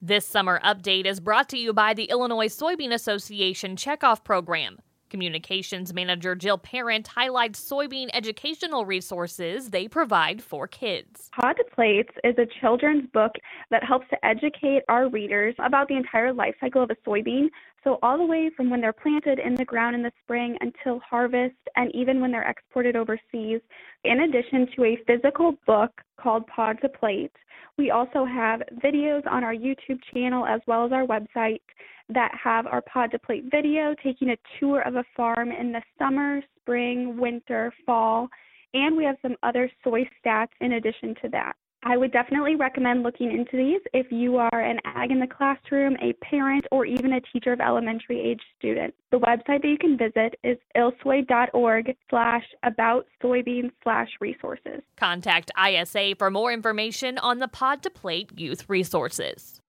This summer update is brought to you by the Illinois Soybean Association Checkoff Program. Communications Manager Jill Parent highlights soybean educational resources they provide for kids. Pod to Plates is a children's book that helps to educate our readers about the entire life cycle of a soybean. So all the way from when they're planted in the ground in the spring until harvest, and even when they're exported overseas. In addition to a physical book called Pod to Plate, we also have videos on our YouTube channel as well as our website that have our Pod to Plate video taking a tour of a farm in the summer, spring, winter, fall, and we have some other soy stats in addition to that. I would definitely recommend looking into these if you are an ag in the classroom, a parent, or even a teacher of elementary age student. The website that you can visit is illsoy.org/about-soybeans/resources. Contact ISA for more information on the Pod to Plate youth resources.